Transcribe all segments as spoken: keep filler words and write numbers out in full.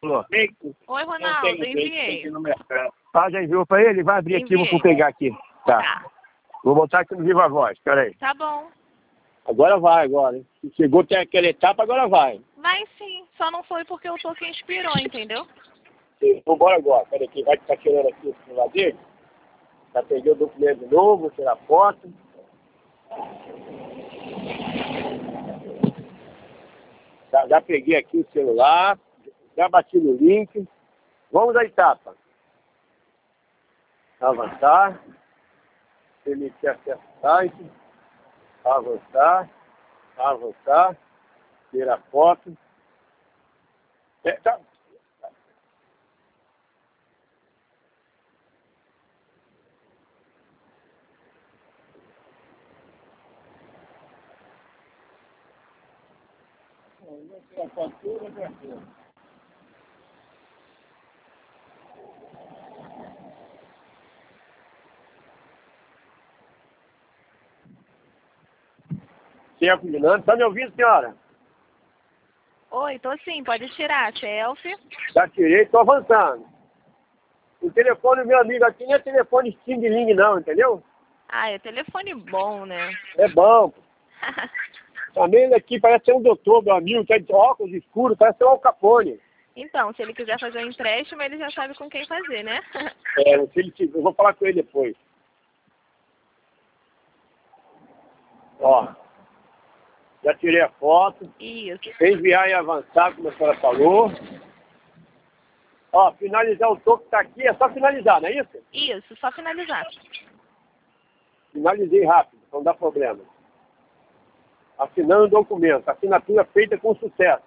Oi, Ronaldo, enviei. Ah, já enviou pra ele? Vai abrir aqui, Enviei. vou pegar aqui. Tá. Tá. Vou botar aqui no Viva Voz, peraí. Tá bom. Agora vai, agora. Hein? Chegou até aquela etapa, agora vai. Vai sim, só não foi porque eu tô quem inspirou, entendeu? Sim, vambora agora. Peraí, quem vai ficar tirando aqui o celular dele? Já peguei o documento de novo, vou tirar foto. Já, já peguei aqui o celular, já bati no link. Vamos à etapa. Avançar. Permitir acesso ao site. Avançar. Avançar. Tirar foto. É, tá. Tempo minando. Tá me ouvindo, senhora? Oi, tô sim, pode tirar, selfie. Já tirei, tô avançando. O telefone do meu amigo aqui não é telefone Xing Ling não, entendeu? Ah, é telefone bom, né? É bom. Também ele aqui parece ser um doutor, meu amigo, que é de óculos escuros, parece ser um Al Capone. Então, se ele quiser fazer um empréstimo, ele já sabe com quem fazer, né? É, se ele, eu vou falar com ele depois. Ó, já tirei a foto. Isso. Enviar e avançar, como a senhora falou. Ó, finalizar o topo que tá aqui, é só finalizar, não é isso? Isso, só finalizar. Finalizei rápido, não dá problema. Assinando o documento, assinatura feita com sucesso.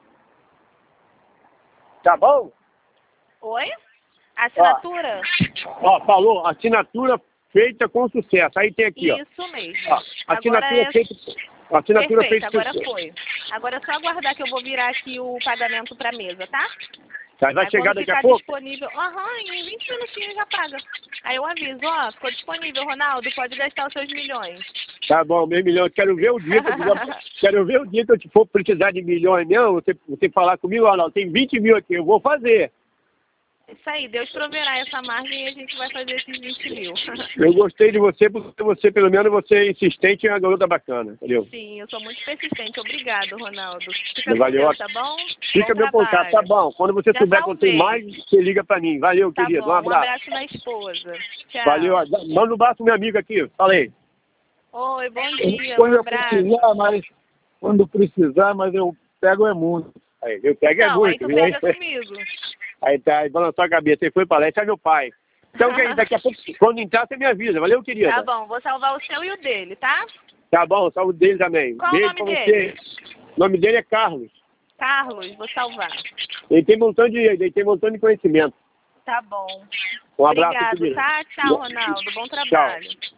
Tá bom? Oi? Assinatura? Ó, ó, falou, assinatura feita com sucesso. Aí tem aqui, Isso ó. mesmo. Ó, assinatura Agora é... feita... Assinatura Perfeito, feita com agora sucesso. foi. Agora é só aguardar que eu vou virar aqui o pagamento pra mesa, tá? Tá, vai Aí chegar quando daqui ficar a pouco? disponível, aham, em vinte minutinhos já paga. Aí eu aviso, ó, ficou disponível, Ronaldo, pode gastar os seus milhões. Tá bom, meio milhão. Eu quero ver o dia que eu, quero ver o dia que eu for precisar de milhões mesmo, você, você falar comigo, ó, não, tem vinte mil aqui, eu vou fazer. Isso aí, Deus proverá essa margem e a gente vai fazer esses vinte mil. Eu gostei de você, porque você, pelo menos, você é insistente e é uma garota bacana, entendeu? Sim, eu sou muito persistente. Obrigado, Ronaldo. Fica com Valeu. Deus, tá bom? Fica Bom meu contato, tá trabalho. bom. Quando você Já souber quando tem salvei. mais, você liga pra mim. Valeu, Tá querido. bom, Um um abraço. abraço na esposa. Tchau. Valeu. Manda um abraço pro meu amigo aqui. Falei. Oi, bom dia, um Quando eu abraço. precisar, mas quando precisar, mas eu pego é muito. Aí, eu pego é Não, aí muito. tu viu? pega comigo. Aí tá, aí balançou a cabeça. Ele foi pra lá, esse é meu pai. Então, que aí, daqui a pouco, quando entrar, você me avisa. Valeu, querida. Tá bom, vou salvar o seu e o dele, tá? Tá bom, saúde dele também. Qual o Beijo nome pra dele? você. O nome dele é Carlos. Carlos, vou salvar. Ele tem um montão de, ele tem um montão de conhecimento. Tá bom. Um abraço, Obrigado, querida. tá? Tchau, Ronaldo. Bom trabalho. Tchau.